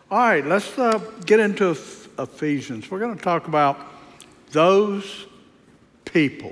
All right, let's get into Ephesians. We're going to talk about those people.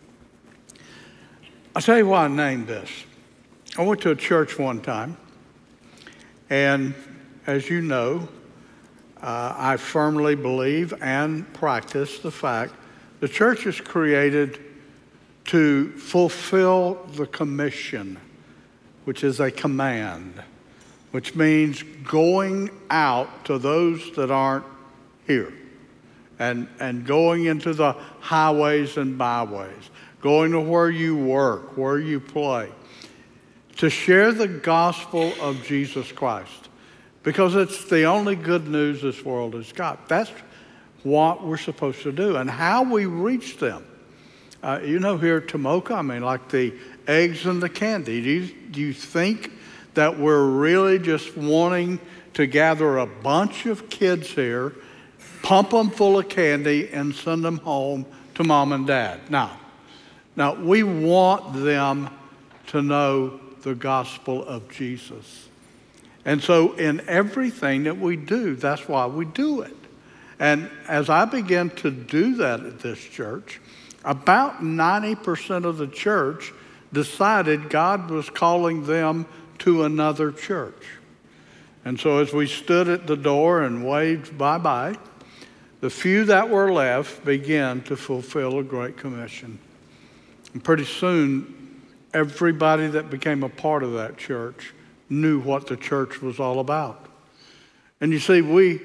I'll tell you why I named this. I went to a church one time, and as you know, I firmly believe and practice the fact the church is created to fulfill the commission, which is a command, which means going out to those that aren't here and going into the highways and byways, going to where you work, where you play, to share the gospel of Jesus Christ, because it's the only good news this world has got. That's what we're supposed to do. And how we reach them. Here at Tomoka, like the eggs and the candy. Do you think that we're really just wanting to gather a bunch of kids here, pump them full of candy, and send them home to mom and dad? No. Now, we want them to know the gospel of Jesus. And so in everything that we do, that's why we do it. And as I began to do that at this church, about 90% of the church decided God was calling them to another church. And so as we stood at the door and waved bye-bye, the few that were left began to fulfill a great commission. And pretty soon, everybody that became a part of that church knew what the church was all about. And you see, we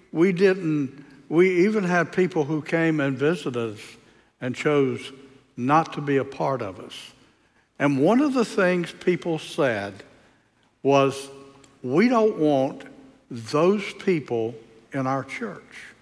even had people who came and visited us and chose not to be a part of us. And one of the things people said was, we don't want those people in our church.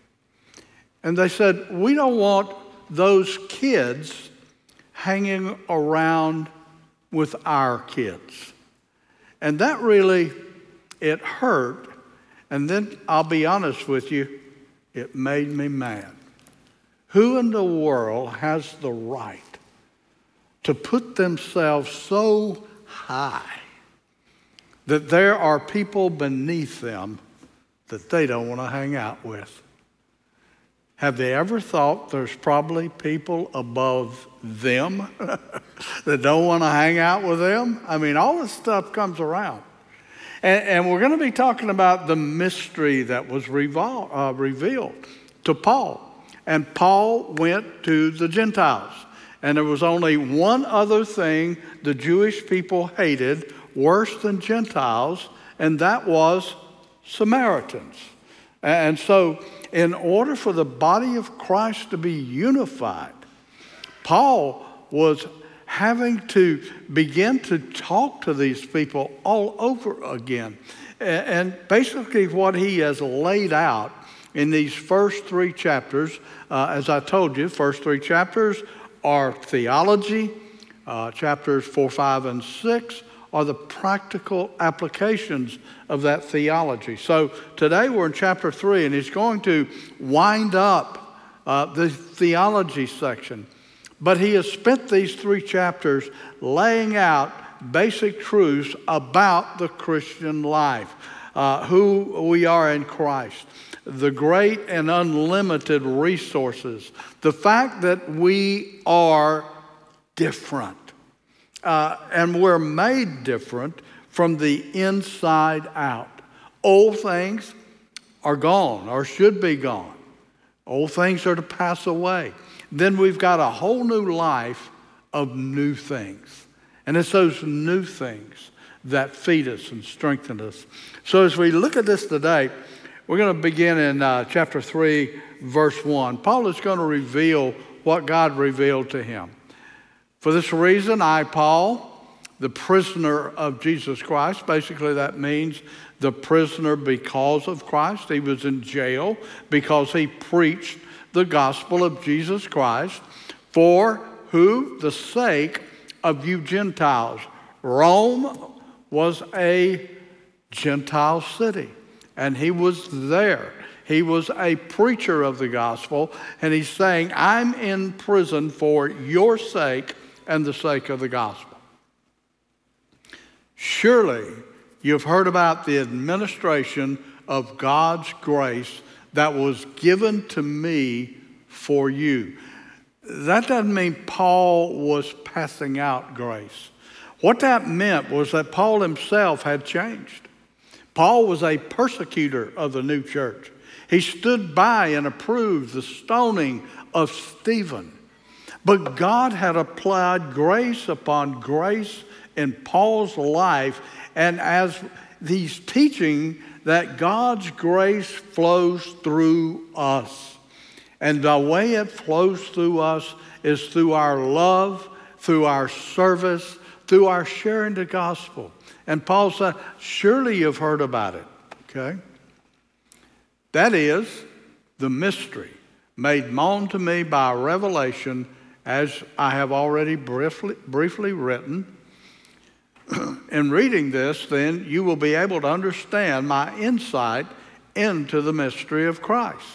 And they said, we don't want those kids hanging around with our kids. And that really, it hurt. And then I'll be honest with you, it made me mad. Who in the world has the right to put themselves so high that there are people beneath them that they don't want to hang out with? Have they ever thought there's probably people above them that don't want to hang out with them? All this stuff comes around. And we're going to be talking about the mystery that was revealed to Paul. And Paul went to the Gentiles. And there was only one other thing the Jewish people hated worse than Gentiles, and that was Samaritans. And so in order for the body of Christ to be unified, Paul was having to begin to talk to these people all over again. And basically what he has laid out in these first three chapters, as I told you, first three chapters are theology. Chapters 4, 5, and 6 are the practical applications of that theology. So today we're in chapter 3, and he's going to wind up the theology section. But he has spent these 3 chapters laying out basic truths about the Christian life, who we are in Christ, the great and unlimited resources, the fact that we are different. And we're made different from the inside out. Old things are gone or should be gone. Old things are to pass away. Then we've got a whole new life of new things. And it's those new things that feed us and strengthen us. So as we look at this today, we're going to begin in chapter 3, verse 1. Paul is going to reveal what God revealed to him. For this reason, I, Paul, the prisoner of Jesus Christ, basically that means the prisoner because of Christ. He was in jail because he preached the gospel of Jesus Christ, for who? The sake of you Gentiles. Rome was a Gentile city, and he was there. He was a preacher of the gospel, and he's saying, I'm in prison for your sake and the sake of the gospel. Surely you've heard about the administration of God's grace that was given to me for you. That doesn't mean Paul was passing out grace. What that meant was that Paul himself had changed. Paul was a persecutor of the new church. He stood by and approved the stoning of Stephen. But God had applied grace upon grace in Paul's life, and as he's teaching that God's grace flows through us. And the way it flows through us is through our love, through our service, through our sharing the gospel. And Paul said, surely you've heard about it, okay? That is the mystery made known to me by revelation, as I have already briefly written. In reading this, then, you will be able to understand my insight into the mystery of Christ,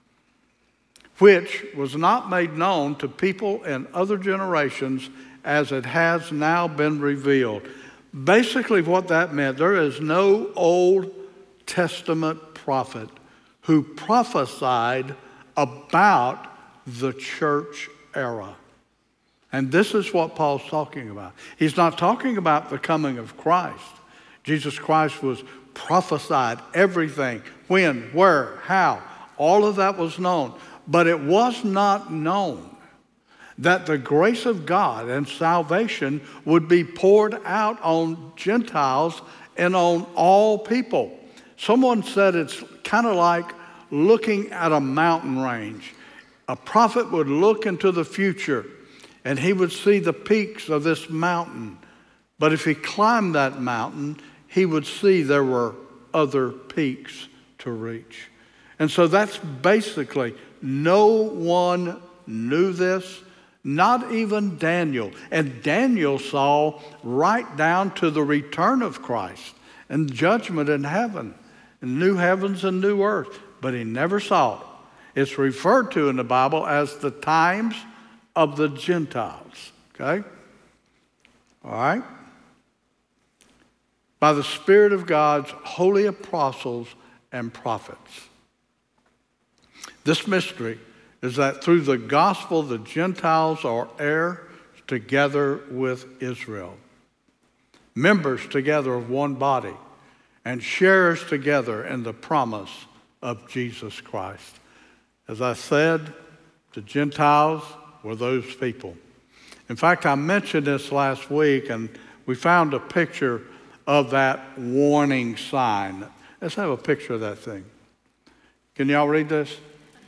which was not made known to people in other generations as it has now been revealed. Basically what that meant, there is no Old Testament prophet who prophesied about the church era. And this is what Paul's talking about. He's not talking about the coming of Christ. Jesus Christ was prophesied, everything, when, where, how, all of that was known. But it was not known that the grace of God and salvation would be poured out on Gentiles and on all people. Someone said it's kind of like looking at a mountain range. A prophet would look into the future and he would see the peaks of this mountain. But if he climbed that mountain, he would see there were other peaks to reach. And so that's basically, no one knew this, not even Daniel. And Daniel saw right down to the return of Christ and judgment in heaven, and new heavens and new earth. But he never saw it. It's referred to in the Bible as the times of the Gentiles. Okay? All right? By the Spirit of God's holy apostles and prophets. This mystery is that through the gospel, the Gentiles are heirs together with Israel, members together of one body, and sharers together in the promise of Jesus Christ. As I said, the Gentiles were those people. In fact, I mentioned this last week, and we found a picture of that warning sign. Let's have a picture of that thing. Can y'all read this?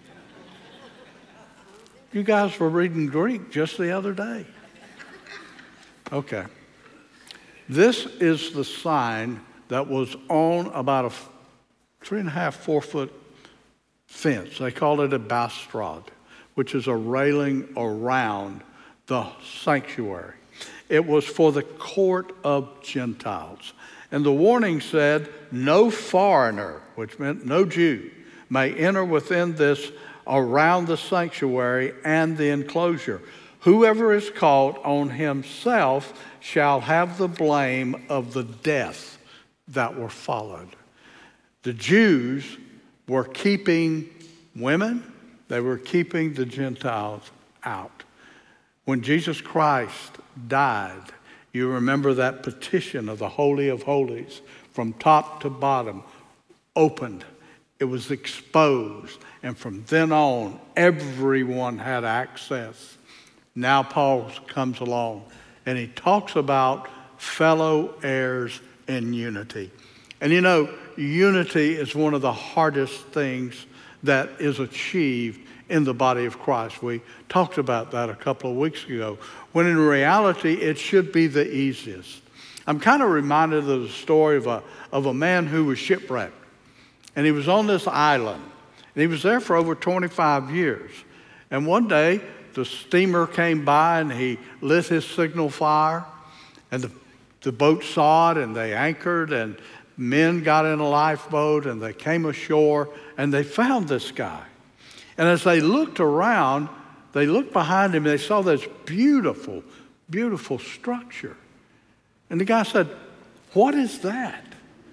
You guys were reading Greek just the other day. Okay. This is the sign that was on about a 3.5, 4 foot fence. They called it a balustrade, which is a railing around the sanctuary. It was for the court of Gentiles. And the warning said, no foreigner, which meant no Jew, may enter within this around the sanctuary and the enclosure. Whoever is caught on himself shall have the blame of the death that were followed. The Jews were keeping women, they were keeping the Gentiles out. When Jesus Christ died, you remember that petition of the Holy of Holies from top to bottom opened. It was exposed. And from then on, everyone had access. Now Paul comes along and he talks about fellow heirs in unity. And you know, unity is one of the hardest things that is achieved in the body of Christ. We talked about that a couple of weeks ago, when in reality, it should be the easiest. I'm kind of reminded of the story of a man who was shipwrecked. And he was on this island. And he was there for over 25 years. And one day, the steamer came by and he lit his signal fire. And the boat saw it and they anchored, and men got in a lifeboat and they came ashore and they found this guy. And as they looked around, they looked behind him and they saw this beautiful, beautiful structure. And the guy said, "What is that?"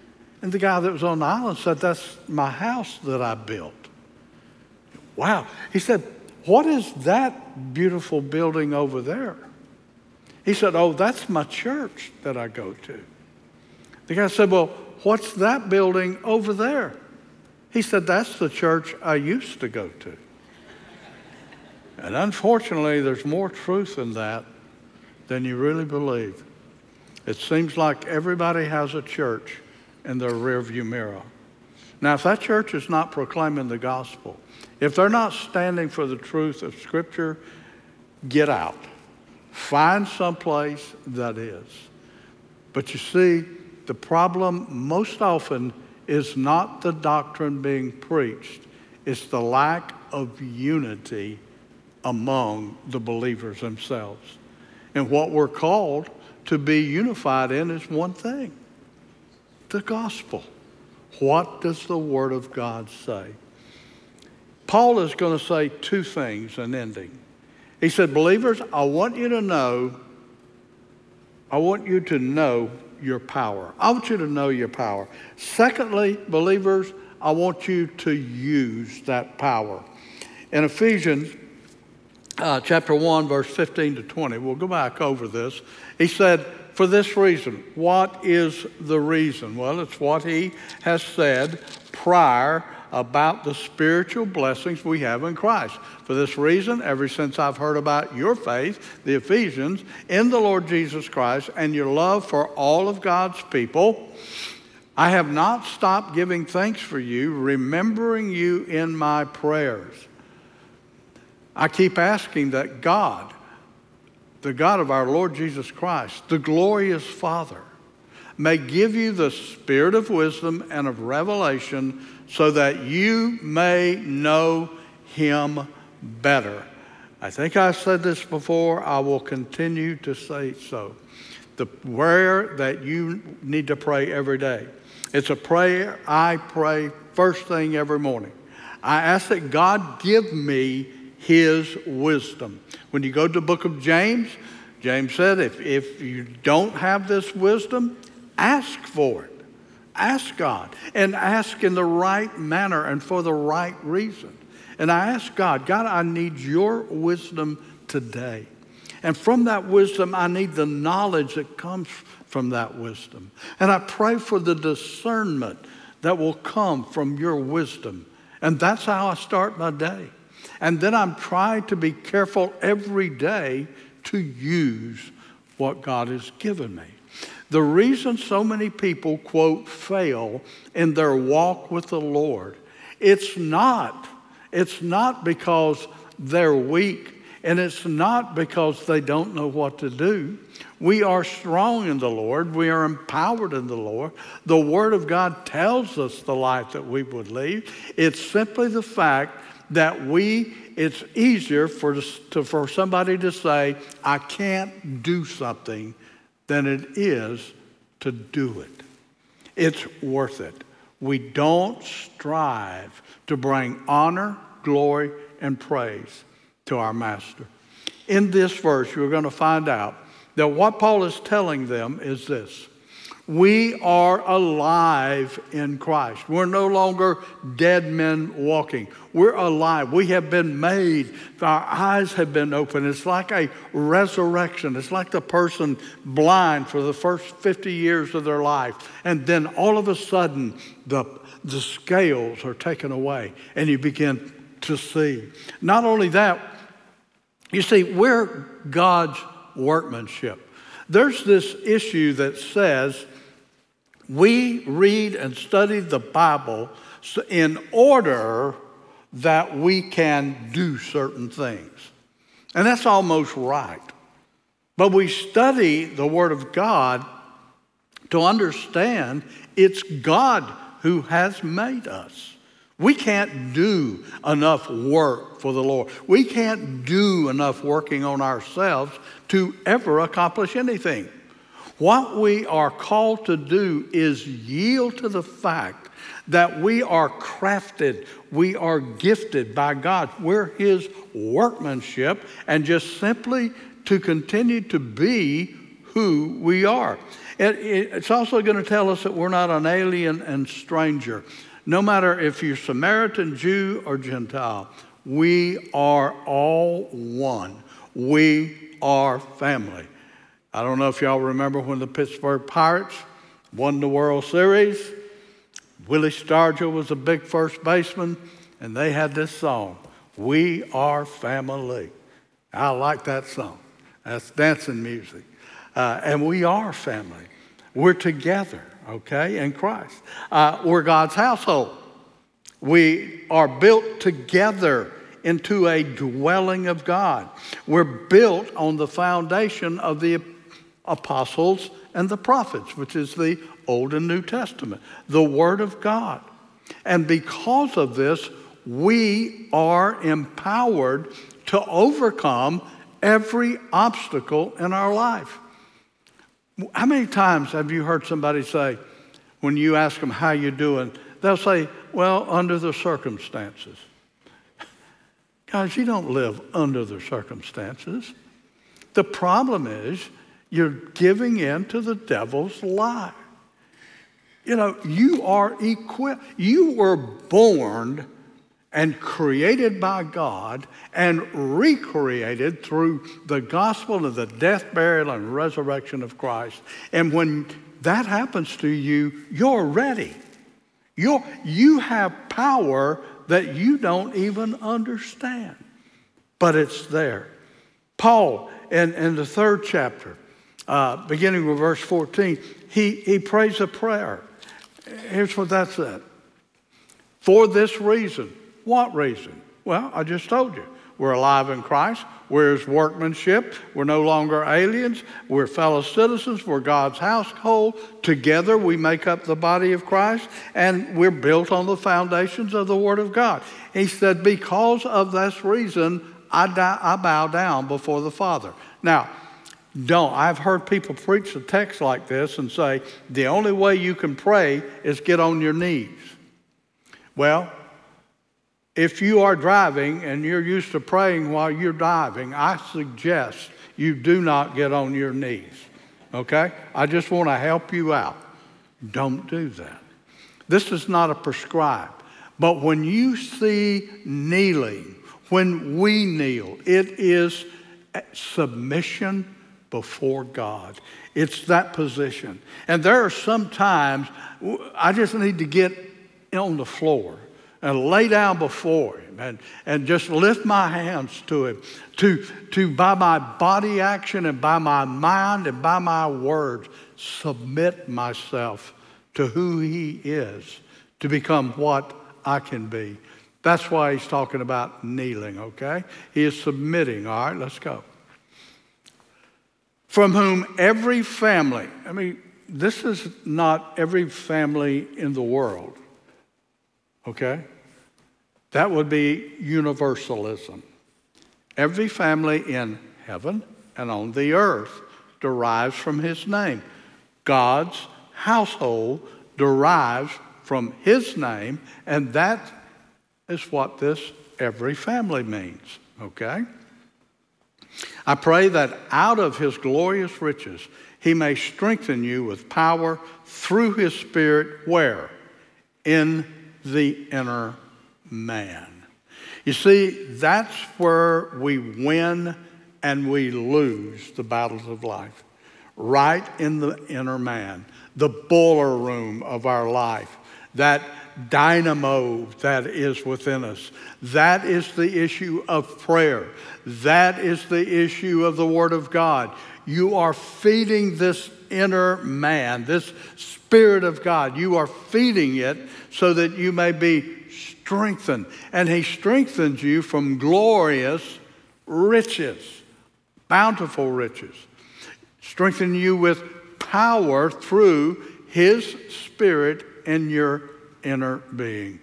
And the guy that was on the island said, that's my house that I built. Wow. He said, what is that beautiful building over there? He said, oh, that's my church that I go to. The guy said, well, what's that building over there? He said, that's the church I used to go to. And unfortunately, there's more truth in that than you really believe. It seems like everybody has a church in their rearview mirror. Now, if that church is not proclaiming the gospel, if they're not standing for the truth of Scripture, get out. Find someplace that is. But you see, the problem most often is not the doctrine being preached. It's the lack of unity among the believers themselves. And what we're called to be unified in is one thing: the gospel. What does the Word of God say? Paul is going to say two things in ending. He said, believers, I want you to know your power. I want you to know your power. Secondly, believers, I want you to use that power. In Ephesians chapter 1, verse 15 to 20, we'll go back over this. He said, for this reason. What is the reason? Well, it's what he has said prior about the spiritual blessings we have in Christ. For this reason, ever since I've heard about your faith, the Ephesians, in the Lord Jesus Christ, and your love for all of God's people, I have not stopped giving thanks for you, remembering you in my prayers. I keep asking that God, the God of our Lord Jesus Christ, the glorious Father, may give you the spirit of wisdom and of revelation so that you may know him better. I think I said this before. I will continue to say so. The prayer that you need to pray every day. It's a prayer I pray first thing every morning. I ask that God give me his wisdom. When you go to the book of James, James said, if you don't have this wisdom, ask for it. Ask God, and ask in the right manner and for the right reason. And I ask God, I need your wisdom today. And from that wisdom, I need the knowledge that comes from that wisdom. And I pray for the discernment that will come from your wisdom. And that's how I start my day. And then I'm trying to be careful every day to use what God has given me. The reason so many people, quote, fail in their walk with the Lord, it's not because they're weak, and it's not because they don't know what to do. We are strong in the Lord. We are empowered in the Lord. The Word of God tells us the life that we would lead. It's simply the fact that it's easier for somebody to say, I can't do something, than it is to do it. It's worth it. We don't strive to bring honor, glory, and praise to our Master. In this verse, you're going to find out that what Paul is telling them is this: we are alive in Christ. We're no longer dead men walking. We're alive. We have been made. Our eyes have been opened. It's like a resurrection. It's like the person blind for the first 50 years of their life. And then all of a sudden, the scales are taken away and you begin to see. Not only that, you see, we're God's workmanship. There's this issue that says we read and study the Bible in order that we can do certain things. And that's almost right. But we study the Word of God to understand it's God who has made us. We can't do enough work for the Lord. We can't do enough working on ourselves to ever accomplish anything. What we are called to do is yield to the fact that we are crafted, we are gifted by God. We're his workmanship, and just simply to continue to be who we are. It's also going to tell us that we're not an alien and stranger. No matter if you're Samaritan, Jew, or Gentile, we are all one. We are family. I don't know if y'all remember when the Pittsburgh Pirates won the World Series. Willie Stargell was a big first baseman, and they had this song, "We Are Family." I like that song. That's dancing music. And we are family. We're together, okay, in Christ. We're God's household. We are built together into a dwelling of God. We're built on the foundation of the apostles and the prophets, which is the Old and New Testament, the Word of God. And because of this, we are empowered to overcome every obstacle in our life. How many times have you heard somebody say, when you ask them how you doing, they'll say, well, under the circumstances. Guys, you don't live under the circumstances. The problem is you're giving in to the devil's lie. You know, you are equipped. You were born and created by God and recreated through the gospel of the death, burial, and resurrection of Christ. And when that happens to you, you're ready. You have power that you don't even understand, but it's there. Paul, in the 3rd chapter, beginning with verse 14, he prays a prayer. Here's what that said. For this reason. What reason? Well, I just told you. We're alive in Christ. We're his workmanship. We're no longer aliens. We're fellow citizens. We're God's household. Together we make up the body of Christ, and we're built on the foundations of the Word of God. He said, because of this reason, I bow down before the Father. Now, I've heard people preach a text like this and say, the only way you can pray is get on your knees. Well, if you are driving and you're used to praying while you're driving, I suggest you do not get on your knees, okay? I just want to help you out. Don't do that. This is not a prescribed. But when you see kneeling, when we kneel, it is submission before God. It's that position. And there are some times I just need to get on the floor and lay down before him and just lift my hands to him, to by my body action and by my mind and by my words, submit myself to who he is, to become what I can be. That's why he's talking about kneeling, okay? He is submitting. All right, let's go. From whom every family, this is not every family in the world, okay? That would be universalism. Every family in heaven and on the earth derives from his name. God's household derives from his name, and that is what this every family means, okay? I pray that out of his glorious riches, he may strengthen you with power through his Spirit, where? In the inner man. You see, that's where we win and we lose the battles of life. Right in the inner man, the boiler room of our life, that dynamo that is within us. That is the issue of prayer. That is the issue of the Word of God. You are feeding this inner man, this Spirit of God. You are feeding it so that you may be strengthened. And he strengthens you from glorious riches, bountiful riches. Strengthen you with power through his Spirit in your inner being,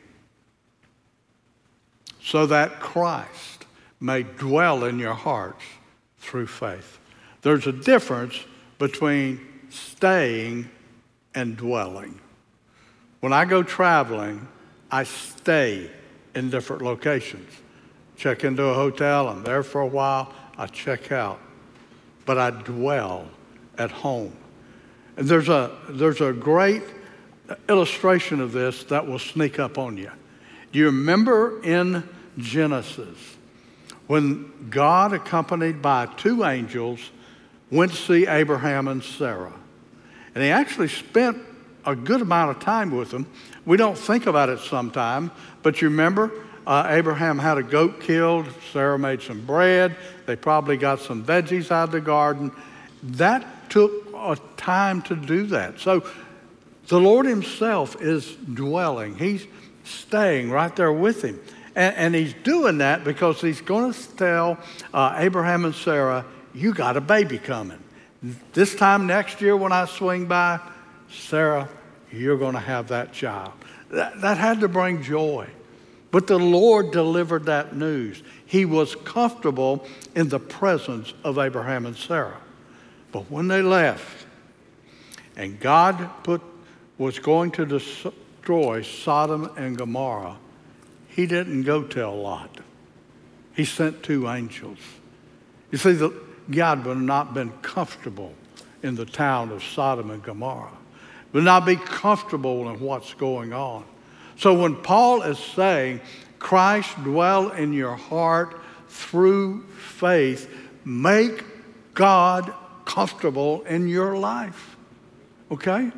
so that Christ may dwell in your hearts through faith. There's a difference between staying and dwelling. When I go traveling, I stay in different locations. Check into a hotel, I'm there for a while, I check out. But I dwell at home. And there's a great illustration of this that will sneak up on you. Do you remember in Genesis when God, accompanied by two angels, went to see Abraham and Sarah? And he actually spent a good amount of time with them. We don't think about it sometimes, but you remember Abraham had a goat killed. Sarah made some bread. They probably got some veggies out of the garden. That took a time to do that. So the Lord himself is dwelling. He's staying right there with him. And he's doing that because he's going to tell Abraham and Sarah, you got a baby coming. This time next year when I swing by, Sarah, you're going to have that child. That had to bring joy. But the Lord delivered that news. He was comfortable in the presence of Abraham and Sarah. But when they left, and God was going to destroy Sodom and Gomorrah, he didn't go tell Lot. He sent two angels. You see, God would not been comfortable in the town of Sodom and Gomorrah. Would not be comfortable in what's going on. So when Paul is saying, Christ dwell in your heart through faith, make God comfortable in your life. Okay?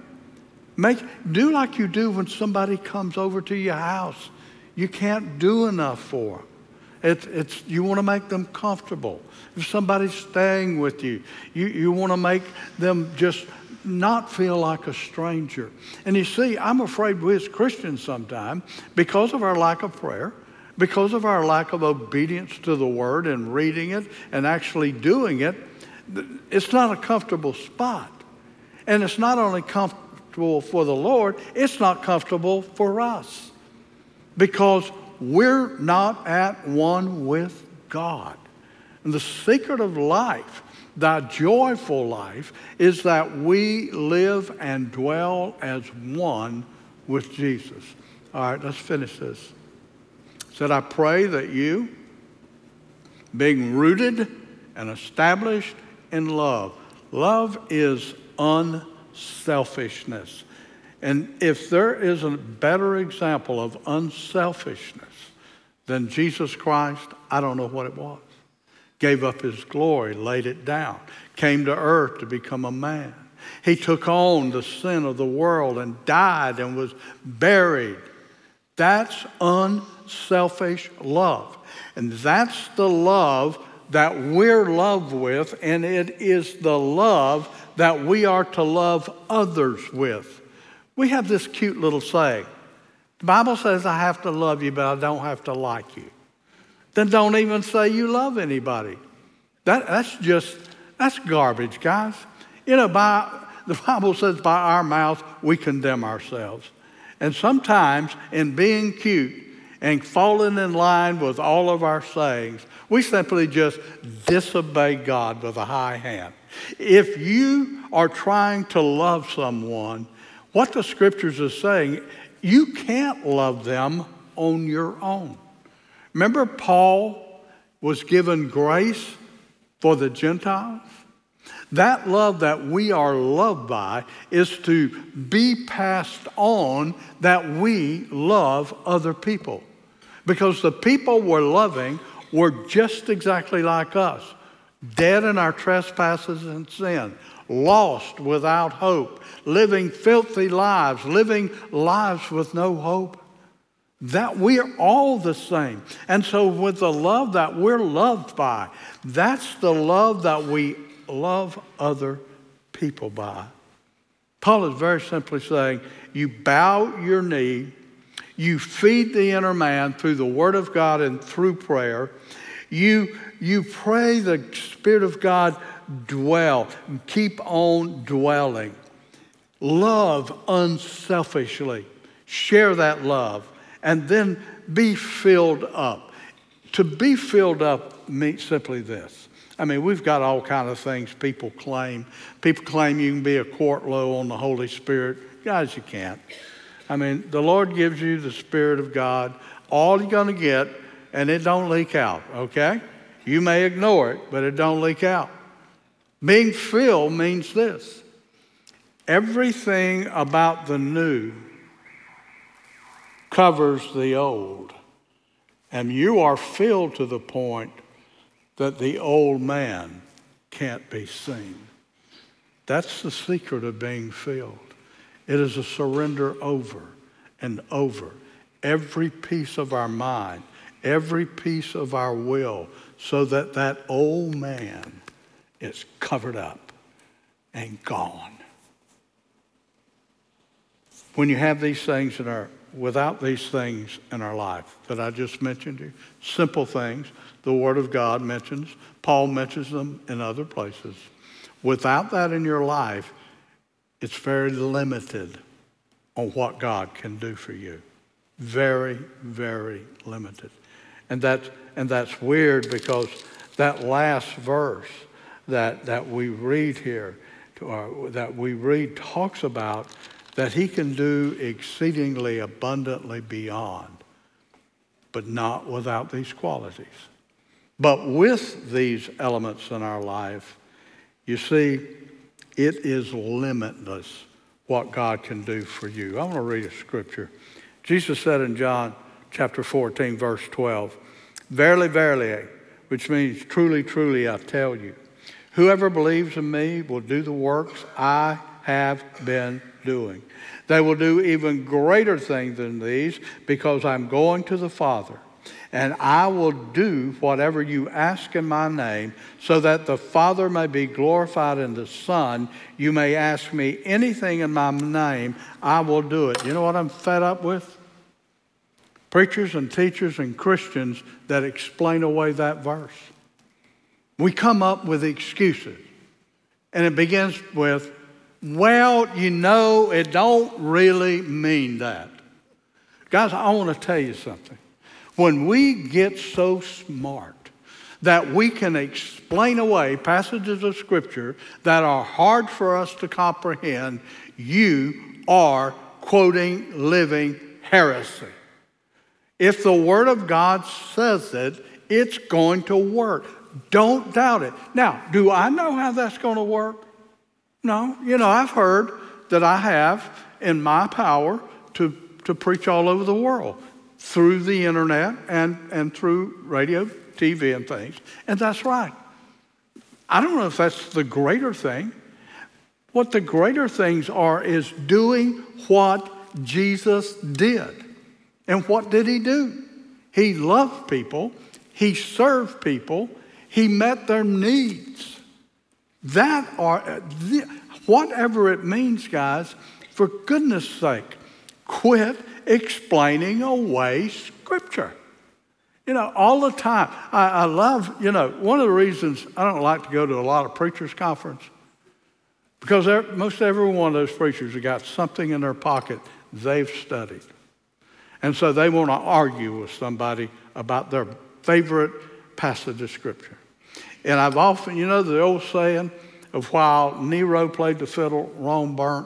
Do like you do when somebody comes over to your house. You can't do enough for them. You want to make them comfortable. If somebody's staying with you, you want to make them just not feel like a stranger. And you see, I'm afraid we as Christians sometimes, because of our lack of prayer, because of our lack of obedience to the Word and reading it and actually doing it, it's not a comfortable spot. And it's not only comfortable for the Lord, it's not comfortable for us. Because we're not at one with God. And the secret of life, the joyful life, is that we live and dwell as one with Jesus. All right, let's finish this. It said, I pray that you, being rooted and established in love. Love is unselfishness. And if there is a better example of unselfishness than Jesus Christ, I don't know what it was. Gave up his glory, laid it down, came to earth to become a man. He took on the sin of the world and died and was buried. That's unselfish love. And that's the love that we're loved with, and it is the love that we are to love others with. We have this cute little saying. The Bible says I have to love you, but I don't have to like you. Then don't even say you love anybody. That's garbage, guys. You know, the Bible says by our mouth we condemn ourselves. And sometimes in being cute and falling in line with all of our sayings, we simply just disobey God with a high hand. If you are trying to love someone, what the scriptures are saying, you can't love them on your own. Remember, Paul was given grace for the Gentiles? That love that we are loved by is to be passed on that we love other people. Because the people we're loving were just exactly like us, dead in our trespasses and sin, lost without hope, living filthy lives, living lives with no hope. That we are all the same. And so with the love that we're loved by, that's the love that we love other people by. Paul is very simply saying, you bow your knee, you feed the inner man through the Word of God and through prayer. You pray the Spirit of God dwell, keep on dwelling. Love unselfishly. Share that love. And then be filled up. To be filled up means simply this. I mean, we've got all kinds of things people claim. People claim you can be a quart low on the Holy Spirit. Guys, you can't. I mean, the Lord gives you the Spirit of God. All you're going to get, and it don't leak out, okay? You may ignore it, but it don't leak out. Being filled means this. Everything about the new covers the old. And you are filled to the point that the old man can't be seen. That's the secret of being filled. It is a surrender over and over. Every piece of our mind, every piece of our will, so that that old man is covered up and gone. When you have these things without these things in our life that I just mentioned to you, simple things, the Word of God mentions, Paul mentions them in other places. Without that in your life, it's very limited on what God can do for you. Very, very limited. And that's weird, because that last verse that we read here, talks about that he can do exceedingly abundantly beyond, but not without these qualities. But with these elements in our life, you see, it is limitless what God can do for you. I want to read a scripture. Jesus said in John chapter 14, verse 12, "Verily, verily," which means truly, truly, I tell you, "whoever believes in me will do the works I have been doing. They will do even greater things than these, because I'm going to the Father. And I will do whatever you ask in my name, so that the Father may be glorified in the Son. You may ask me anything in my name, I will do it." You know what I'm fed up with? Preachers and teachers and Christians that explain away that verse. We come up with excuses. And it begins with, "Well, you know, it don't really mean that." Guys, I want to tell you something. When we get so smart that we can explain away passages of Scripture that are hard for us to comprehend, you are quoting living heresy. If the Word of God says it, it's going to work. Don't doubt it. Now, do I know how that's going to work? No. You know, I've heard that I have in my power to preach all over the world through the internet and through radio, TV and things. And that's right. I don't know if that's the greater thing. What the greater things are is doing what Jesus did. And what did he do? He loved people. He served people. He met their needs. Whatever it means, guys, for goodness sake, quit explaining away Scripture. You know, all the time. I love, one of the reasons I don't like to go to a lot of preachers' conference, because most every one of those preachers have got something in their pocket they've studied. And so they want to argue with somebody about their favorite passage of Scripture. And I've often, the old saying of while Nero played the fiddle, Rome burnt.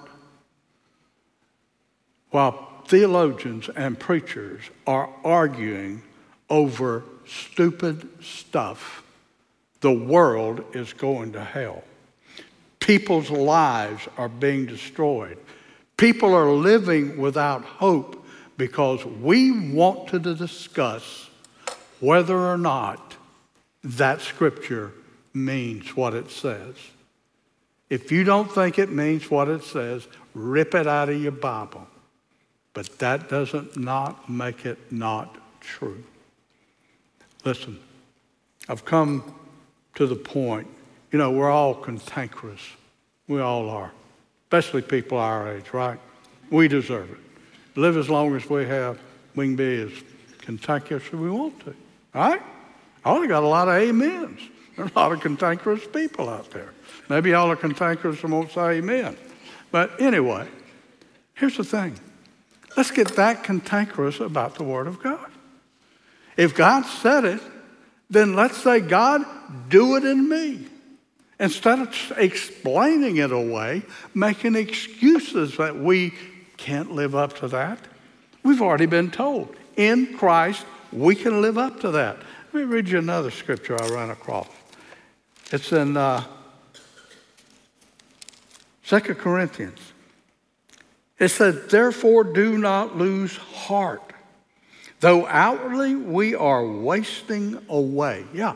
While theologians and preachers are arguing over stupid stuff, the world is going to hell. People's lives are being destroyed. People are living without hope because we want to discuss whether or not that Scripture means what it says. If you don't think it means what it says, rip it out of your Bible. But that doesn't not make it not true. Listen, I've come to the point, we're all cantankerous. We all are, especially people our age, right? We deserve it. Live as long as we have, we can be as cantankerous as we want to, all right? I only got a lot of amens. There's a lot of cantankerous people out there. Maybe all are cantankerous and won't say amen. But anyway, here's the thing. Let's get that cantankerous about the Word of God. If God said it, then let's say, "God, do it in me." Instead of explaining it away, making excuses that we can't live up to that. We've already been told. In Christ, we can live up to that. Let me read you another scripture I ran across. It's in 2 Corinthians. It said, therefore do not lose heart. Though outwardly we are wasting away. Yeah,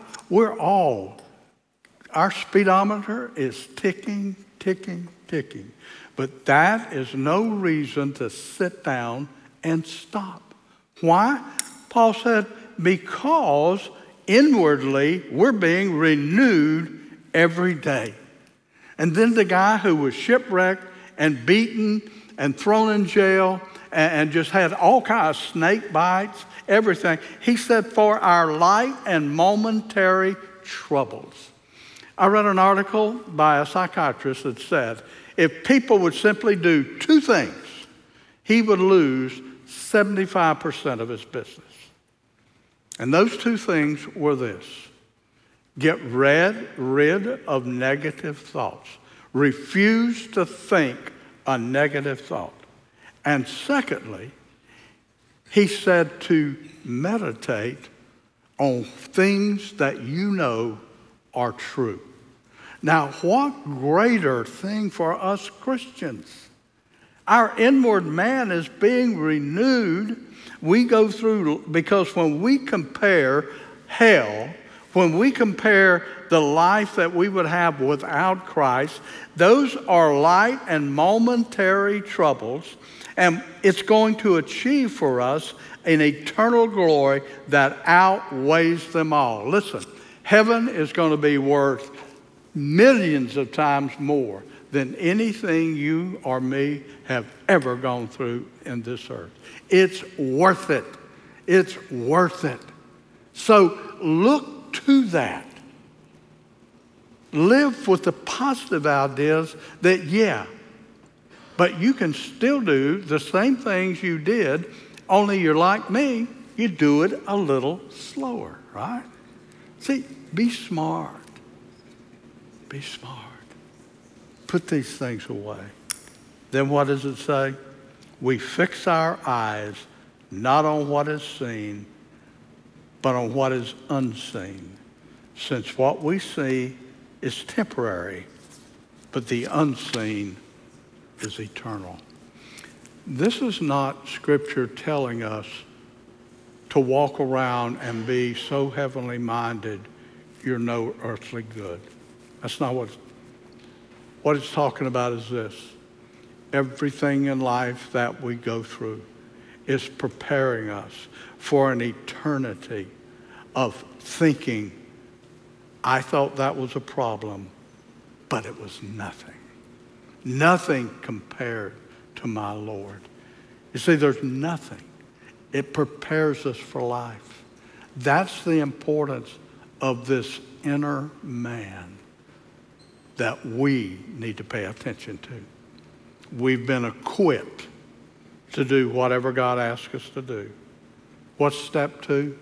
our speedometer is ticking, ticking, ticking. But that is no reason to sit down and stop. Why? Paul said, because inwardly we're being renewed every day. And then the guy who was shipwrecked and beaten and thrown in jail and just had all kinds of snake bites, everything. He said, for our light and momentary troubles. I read an article by a psychiatrist that said, if people would simply do two things, he would lose 75% of his business. And those two things were this: get rid of negative thoughts. Refuse to think a negative thought. And secondly, he said to meditate on things that you know are true. Now, what greater thing for us Christians? Our inward man is being renewed. We go through, because when we compare hell, when we compare the life that we would have without Christ, those are light and momentary troubles, and it's going to achieve for us an eternal glory that outweighs them all. Listen, heaven is going to be worth millions of times more than anything you or me have ever gone through in this earth. It's worth it. It's worth it. So look to that. Live with the positive ideas that, yeah, but you can still do the same things you did, only you're like me, you do it a little slower, right? See, be smart. Be smart. Put these things away. Then what does it say? We fix our eyes not on what is seen, but on what is unseen. Since what we see is temporary, but the unseen is eternal. This is not Scripture telling us to walk around and be so heavenly minded you're no earthly good. That's not what it's talking about. Is this: everything in life that we go through is preparing us for an eternity of thinking, I thought that was a problem, but it was nothing. Nothing compared to my Lord. You see, there's nothing. It prepares us for life. That's the importance of this inner man that we need to pay attention to. We've been equipped to do whatever God asks us to do. What's step 2?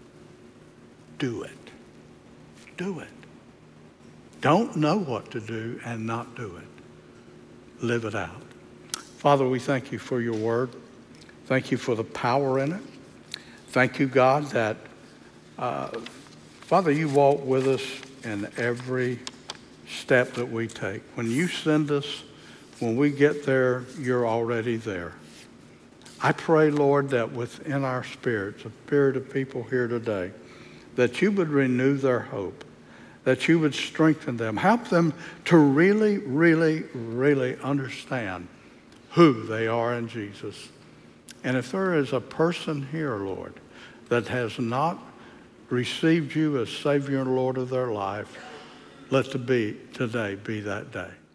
Do it. Do it. Don't know what to do and not do it. Live it out. Father, we thank you for your word. Thank you for the power in it. Thank you, God, that, Father, you walk with us in every step that we take. When you send us, when we get there, you're already there. I pray, Lord, that within our spirits, a spirit of people here today, that you would renew their hope, that you would strengthen them, help them to really, really, really understand who they are in Jesus. And if there is a person here, Lord, that has not received you as Savior and Lord of their life, let today be that day.